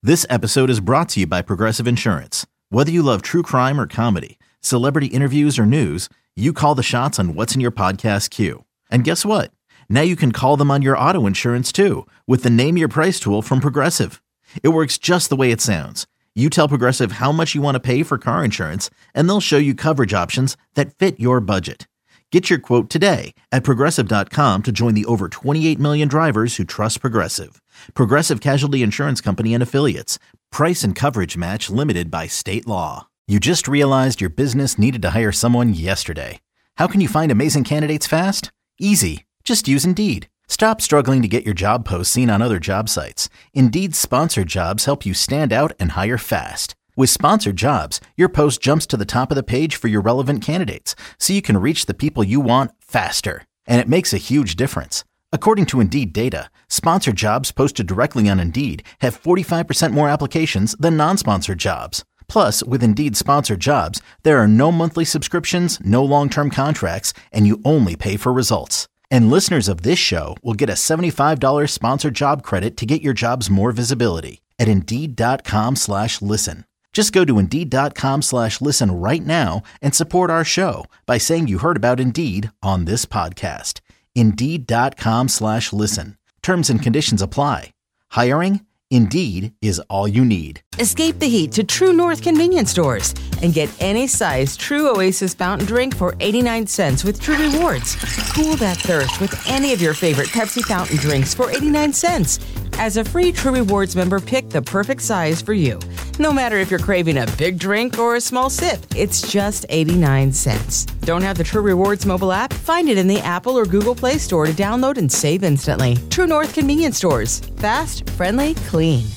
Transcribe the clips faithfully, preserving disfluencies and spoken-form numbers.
This episode is brought to you by Progressive Insurance. Whether you love true crime or comedy, celebrity interviews or news, you call the shots on what's in your podcast queue. And guess what? Now you can call them on your auto insurance too with the Name Your Price tool from Progressive. It works just the way it sounds. You tell Progressive how much you want to pay for car insurance, and they'll show you coverage options that fit your budget. Get your quote today at Progressive dot com to join the over twenty-eight million drivers who trust Progressive. Progressive Casualty Insurance Company and Affiliates. Price and coverage match limited by state law. You just realized your business needed to hire someone yesterday. How can you find amazing candidates fast? Easy. Just use Indeed. Stop struggling to get your job posts seen on other job sites. Indeed's sponsored jobs help you stand out and hire fast. With sponsored jobs, your post jumps to the top of the page for your relevant candidates, so you can reach the people you want faster. And it makes a huge difference. According to Indeed data, sponsored jobs posted directly on Indeed have forty-five percent more applications than non-sponsored jobs. Plus, with Indeed sponsored jobs, there are no monthly subscriptions, no long-term contracts, and you only pay for results. And listeners of this show will get a seventy-five dollars sponsored job credit to get your jobs more visibility at Indeed.com slash listen. Just go to Indeed.com slash listen right now and support our show by saying you heard about Indeed on this podcast. Indeed.com slash listen. Terms and conditions apply. Hiring? Indeed is all you need. Escape the heat to True North convenience stores and get any size True Oasis fountain drink for eighty-nine cents with True Rewards. Cool that thirst with any of your favorite Pepsi fountain drinks for eighty-nine cents. As a free True Rewards member, pick the perfect size for you. No matter if you're craving a big drink or a small sip, it's just eighty-nine cents. Don't have the True Rewards mobile app? Find it in the Apple or Google Play Store to download and save instantly. True North convenience stores. Fast, friendly, clean.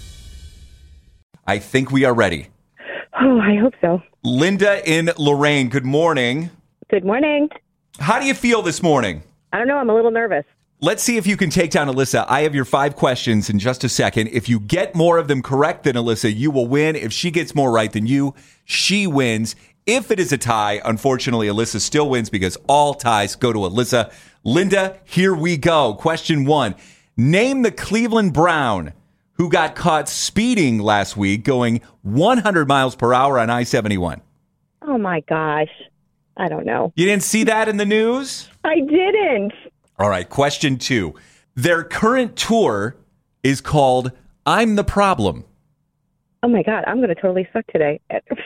I think we are ready. Oh, I hope so. Linda in Lorain, good morning. Good morning. How do you feel this morning? I don't know. I'm a little nervous. Let's see if you can take down Alyssa. I have your five questions in just a second. If you get more of them correct than Alyssa, you will win. If she gets more right than you, she wins. If it is a tie, unfortunately, Alyssa still wins because all ties go to Alyssa. Linda, here we go. Question one. Name the Cleveland Brown who got caught speeding last week going one hundred miles per hour on I seventy-one. Oh, my gosh. I don't know. You didn't see that in the news? I didn't. All right, question two. Their current tour is called I'm the Problem. Oh, my God. I'm going to totally suck today.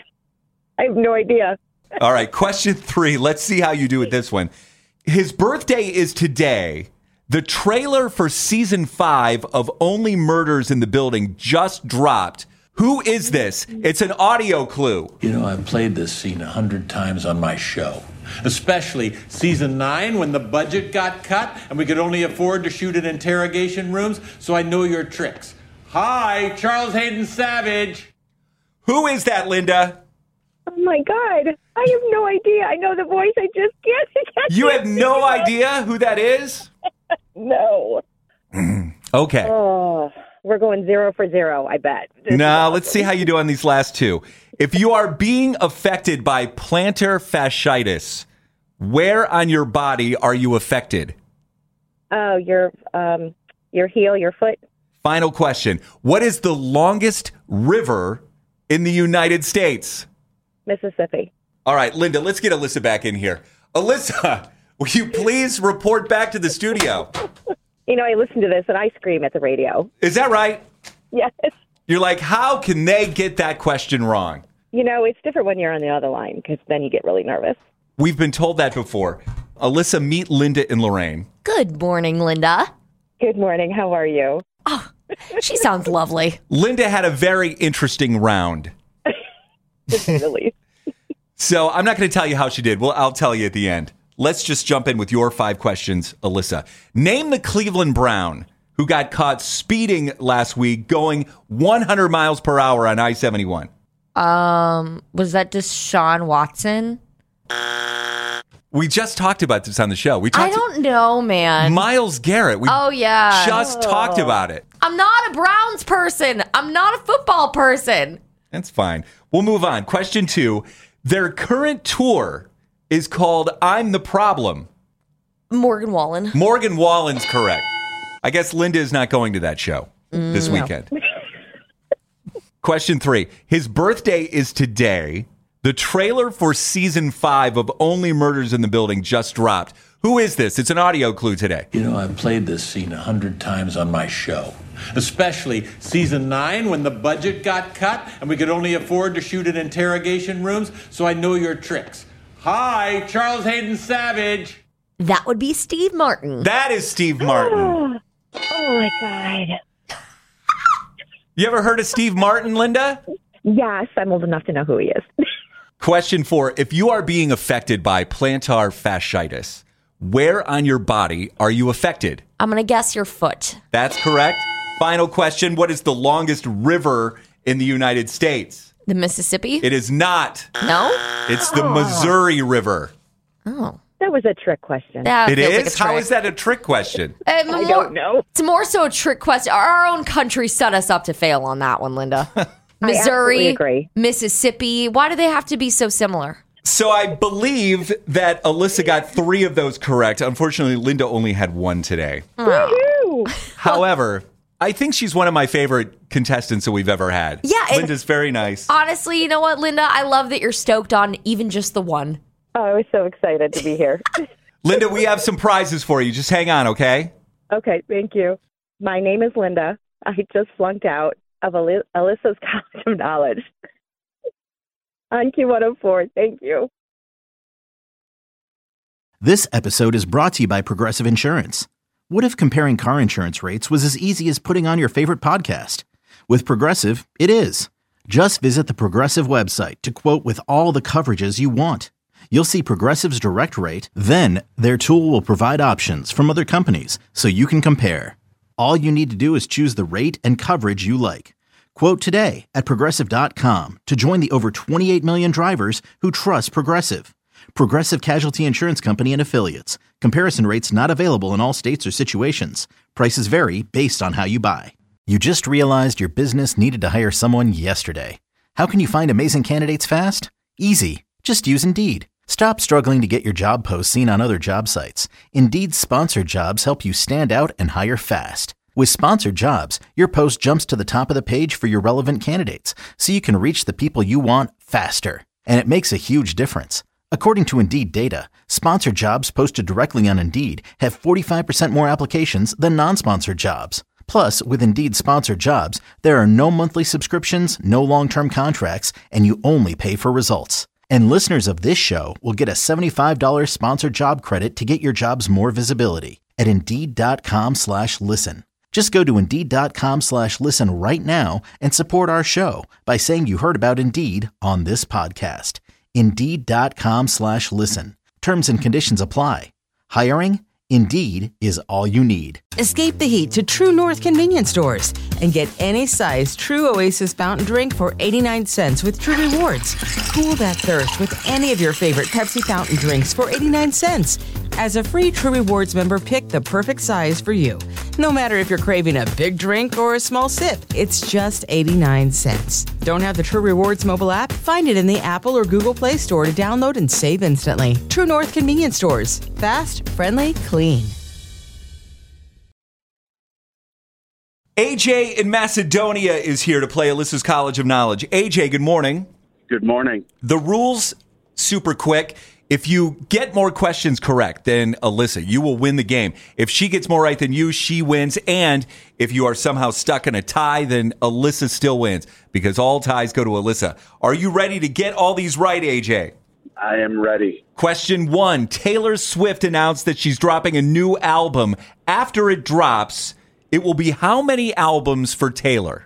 I have no idea. All right, question three. Let's see how you do with this one. His birthday is today. The trailer for season five of Only Murders in the Building just dropped. Who is this? It's an audio clue. You know, I've played this scene a hundred times on my show. Especially season nine when the budget got cut and we could only afford to shoot in interrogation rooms, so I know your tricks. Hi, Charles Hayden Savage. Who is that, Linda? Oh, my God. I have no idea. I know the voice. I just can't. can't You have no idea who that is? No. Okay. Oh, we're going zero for zero, I bet. Now, let's see how you do on these last two. If you are being affected by plantar fasciitis, where on your body are you affected? Oh, your um, your heel, your foot. Final question. What is the longest river in the United States? Mississippi. All right, Linda, let's get Alyssa back in here. Alyssa, will you please report back to the studio? You know, I listen to this and I scream at the radio. Is that right? Yes. You're like, how can they get that question wrong? You know, it's different when you're on the other line because then you get really nervous. We've been told that before. Alyssa, meet Linda in Lorain. Good morning, Linda. Good morning. How are you? Oh, she sounds lovely. Linda had a very interesting round. Really? So I'm not going to tell you how she did. Well, I'll tell you at the end. Let's just jump in with your five questions, Alyssa. Name the Cleveland Brown who got caught speeding last week going one hundred miles per hour on I seventy-one. Um, was that Deshaun Watson? We just talked about this on the show. We talked I don't know, man. Myles Garrett. We oh, yeah. just oh. talked about it. I'm not a Browns person. I'm not a football person. That's fine. We'll move on. Question two. Their current tour is called I'm the Problem. Morgan Wallen. Morgan Wallen's correct. I guess Linda is not going to that show mm, this weekend. Question three. His birthday is today. The trailer for season five of Only Murders in the Building just dropped. Who is this? It's an audio clue today. You know, I've played this scene a hundred times on my show, especially season nine when the budget got cut and we could only afford to shoot in interrogation rooms, so I know your tricks. Hi, Charles Hayden Savage. That would be Steve Martin. That is Steve Martin. Oh, my God. You ever heard of Steve Martin, Linda? Yes, I'm old enough to know who he is. Question four. If you are being affected by plantar fasciitis, where on your body are you affected? I'm going to guess your foot. That's correct. Final question. What is the longest river in the United States? The Mississippi? It is not. No? It's the Missouri River. Oh. That was a trick question. That It feels like a is? How trick. is that a trick question? Uh, I more- don't know. It's more so a trick question. Our own country set us up to fail on that one, Linda. I absolutely Missouri, agree. Mississippi. Why do they have to be so similar? So I believe that Alyssa got three of those correct. Unfortunately, Linda only had one today. Woo-hoo. However, I think she's one of my favorite contestants that we've ever had. Yeah, and- Linda's very nice. Honestly, you know what, Linda? I love that you're stoked on even just the one. Oh, I was so excited to be here. Linda, we have some prizes for you. Just hang on, okay? Okay, thank you. My name is Linda. I just flunked out of Aly- Alyssa's College of Knowledge. On Q one oh four, thank you. This episode is brought to you by Progressive Insurance. What if comparing car insurance rates was as easy as putting on your favorite podcast? With Progressive, it is. Just visit the Progressive website to quote with all the coverages you want. You'll see Progressive's direct rate, then their tool will provide options from other companies so you can compare. All you need to do is choose the rate and coverage you like. Quote today at Progressive dot com to join the over twenty-eight million drivers who trust Progressive. Progressive Casualty Insurance Company and Affiliates. Comparison rates not available in all states or situations. Prices vary based on how you buy. You just realized your business needed to hire someone yesterday. How can you find amazing candidates fast? Easy. Just use Indeed. Stop struggling to get your job posts seen on other job sites. Indeed's sponsored jobs help you stand out and hire fast. With sponsored jobs, your post jumps to the top of the page for your relevant candidates, so you can reach the people you want faster. And it makes a huge difference. According to Indeed data, sponsored jobs posted directly on Indeed have forty-five percent more applications than non-sponsored jobs. Plus, with Indeed sponsored jobs, there are no monthly subscriptions, no long-term contracts, and you only pay for results. And listeners of this show will get a seventy-five dollars sponsored job credit to get your jobs more visibility at Indeed.com slash listen. Just go to Indeed.com slash listen right now and support our show by saying you heard about Indeed on this podcast. Indeed.com slash listen. Terms and conditions apply. Hiring? Indeed is all you need. Escape the heat to True North convenience stores and get any size True Oasis fountain drink for eighty-nine cents with True Rewards. Cool that thirst with any of your favorite Pepsi fountain drinks for eighty-nine cents. As a free True Rewards member, pick the perfect size for you. No matter if you're craving a big drink or a small sip, it's just eighty-nine cents. Don't have the True Rewards mobile app? Find it in the Apple or Google Play Store to download and save instantly. True North convenience stores. Fast, friendly, clean. A J in Macedonia is here to play Alyssa's College of Knowledge. A J, good morning. Good morning. The rules, super quick. If you get more questions correct than Alyssa, you will win the game. If she gets more right than you, she wins. And if you are somehow stuck in a tie, then Alyssa still wins because all ties go to Alyssa. Are you ready to get all these right, A J? I am ready. Question one. Taylor Swift announced that she's dropping a new album. After it drops, it will be how many albums for Taylor?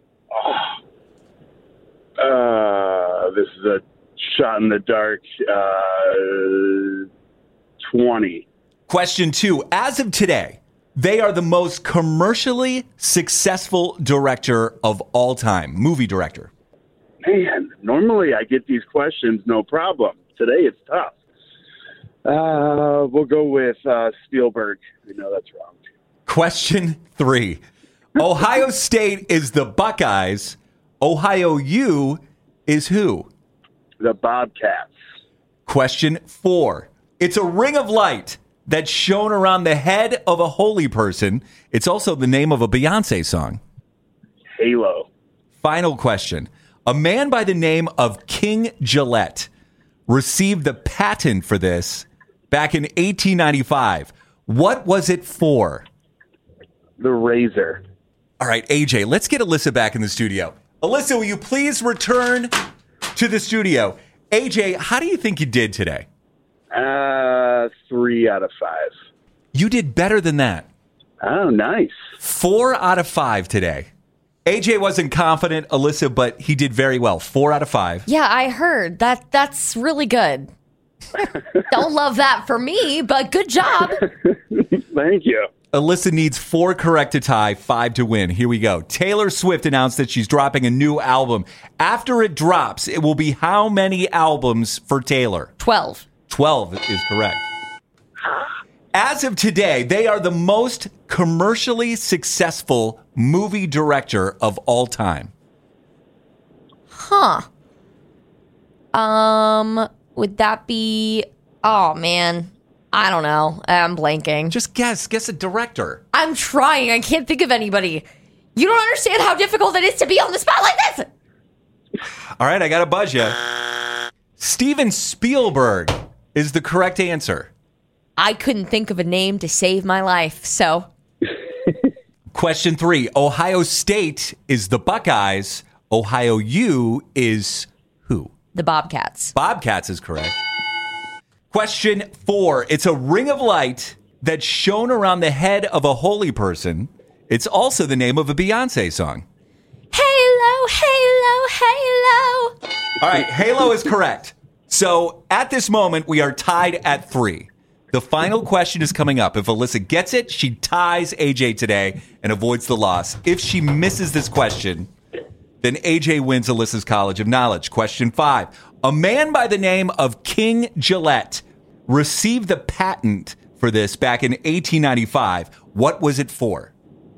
Uh, this is a shot in the dark. Uh, twenty. Question two. As of today, they are the most commercially successful director of all time, movie director. Man, normally I get these questions, no problem. Today it's tough. Uh, we'll go with uh, Spielberg. I know that's wrong. Question three. Ohio State is the Buckeyes. Ohio U is who? The Bobcats. Question four. It's a ring of light that's shown around the head of a holy person. It's also the name of a Beyonce song. Halo. Final question. A man by the name of King Gillette received the patent for this back in eighteen ninety-five. What was it for? The razor. All right, A J, let's get Alyssa back in the studio. Alyssa, will you please return to the studio? A J, how do you think you did today? Uh, three out of five. You did better than that. Oh, nice. Four out of five today. A J wasn't confident, Alyssa, but he did very well. Four out of five. Yeah, I heard. That that's really good. Don't love that for me, but good job. Thank you. Alyssa needs four correct to tie, five to win. Here we go. Taylor Swift announced that she's dropping a new album. After it drops, it will be how many albums for Taylor? Twelve. twelve is correct. As of today, they are the most commercially successful movie director of all time. Huh. Um, would that be... Oh, man. I don't know. I'm blanking. Just guess. Guess a director. I'm trying. I can't think of anybody. You don't understand how difficult it is to be on the spot like this. All right, I got to buzz you. Steven Spielberg is the correct answer. I couldn't think of a name to save my life, so... Question three. Ohio State is the Buckeyes. Ohio U is who? The Bobcats. Bobcats is correct. Question four. It's a ring of light that's shown around the head of a holy person. It's also the name of a Beyonce song. Halo, halo, halo. All right, Halo is correct. So at this moment, we are tied at three. The final question is coming up. If Alyssa gets it, she ties A J today and avoids the loss. If she misses this question, then A J wins Alyssa's College of Knowledge. Question five. A man by the name of King Gillette received the patent for this back in eighteen ninety-five. What was it for?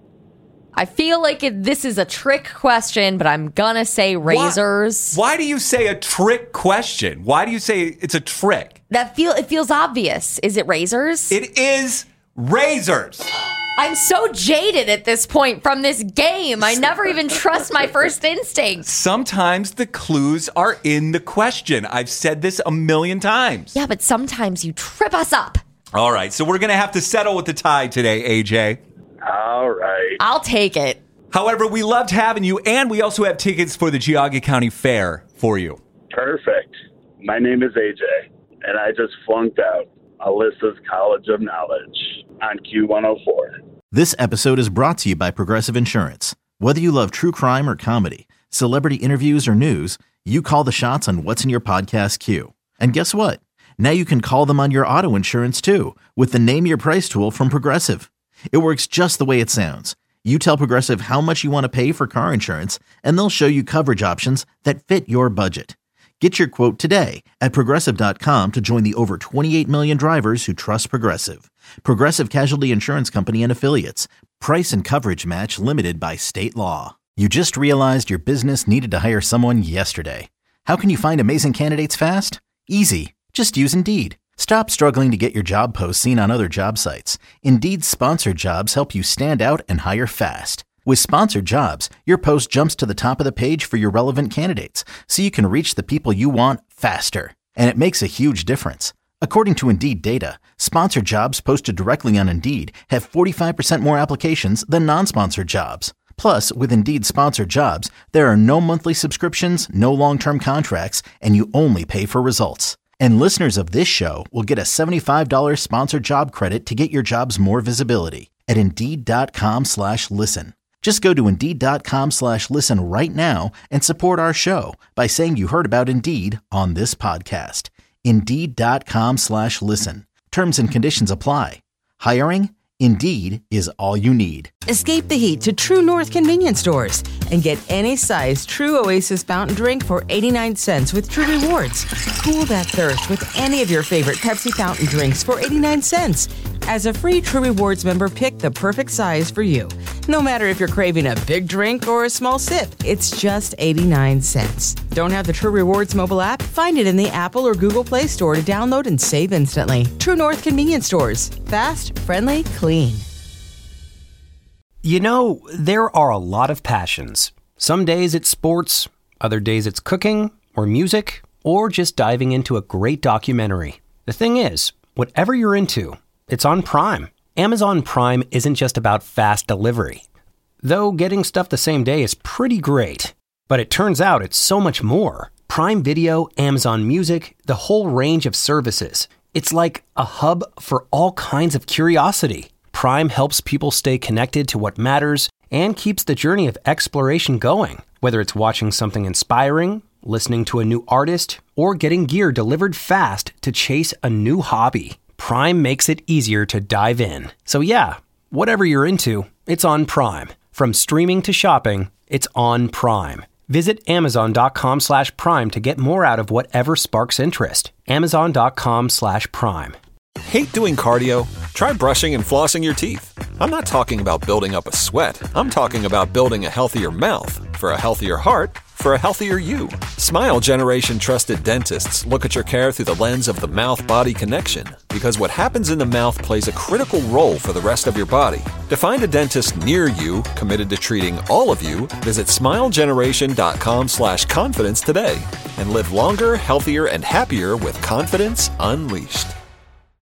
I feel like it, this is a trick question, but I'm gonna say razors. Why, why do you say a trick question? Why do you say it's a trick? That feel it feels obvious. Is it razors? It is razors. I'm so jaded at this point from this game. I never even trust my first instinct. Sometimes the clues are in the question. I've said this a million times. Yeah, but sometimes you trip us up. All right, so we're going to have to settle with the tie today, A J. All right. I'll take it. However, we loved having you, and we also have tickets for the Geauga County Fair for you. Perfect. My name is A J, and I just flunked out Alyssa's College of Knowledge on Q one oh four. This episode is brought to you by Progressive Insurance. Whether you love true crime or comedy, celebrity interviews or news, you call the shots on what's in your podcast queue. And guess what? Now you can call them on your auto insurance too with the Name Your Price tool from Progressive. It works just the way it sounds. You tell Progressive how much you want to pay for car insurance, and they'll show you coverage options that fit your budget. Get your quote today at Progressive dot com to join the over twenty-eight million drivers who trust Progressive. Progressive Casualty Insurance Company and Affiliates. Price and coverage match limited by state law. You just realized your business needed to hire someone yesterday. How can you find amazing candidates fast? Easy. Just use Indeed. Stop struggling to get your job posts seen on other job sites. Indeed's sponsored jobs help you stand out and hire fast. With sponsored jobs, your post jumps to the top of the page for your relevant candidates, so you can reach the people you want faster. And it makes a huge difference. According to Indeed data, sponsored jobs posted directly on Indeed have forty-five percent more applications than non-sponsored jobs. Plus, with Indeed sponsored jobs, there are no monthly subscriptions, no long-term contracts, and you only pay for results. And listeners of this show will get a seventy-five dollars sponsored job credit to get your jobs more visibility at Indeed.com slash listen. Just go to Indeed.com slash listen right now and support our show by saying you heard about Indeed on this podcast. Indeed.com slash listen. Terms and conditions apply. Hiring? Indeed is all you need. Escape the heat to True North convenience stores and get any size True Oasis fountain drink for eighty-nine cents with True Rewards. Cool that thirst with any of your favorite Pepsi fountain drinks for eighty-nine cents. As a free True Rewards member, pick the perfect size for you. No matter if you're craving a big drink or a small sip, it's just eighty-nine cents. Don't have the True Rewards mobile app? Find it in the Apple or Google Play Store to download and save instantly. True North convenience stores. Fast, friendly, clean. You know, there are a lot of passions. Some days it's sports, other days it's cooking or music, or just diving into a great documentary. The thing is, whatever you're into, it's on Prime. Amazon Prime isn't just about fast delivery. Though getting stuff the same day is pretty great. But it turns out it's so much more. Prime Video, Amazon Music, the whole range of services. It's like a hub for all kinds of curiosity. Prime helps people stay connected to what matters and keeps the journey of exploration going. Whether it's watching something inspiring, listening to a new artist, or getting gear delivered fast to chase a new hobby, Prime makes it easier to dive in. So yeah, whatever you're into, it's on Prime. From streaming to shopping, it's on Prime. Visit amazon.com slash prime to get more out of whatever sparks interest. Amazon.com slash prime. Hate doing cardio? Try brushing and flossing your teeth. I'm not talking about building up a sweat. I'm talking about building a healthier mouth. For a healthier heart, for a healthier you. Smile Generation trusted dentists look at your care through the lens of the mouth-body connection, because what happens in the mouth plays a critical role for the rest of your body. To find a dentist near you committed to treating all of you, visit smilegeneration.com slash confidence today and live longer, healthier, and happier with confidence unleashed.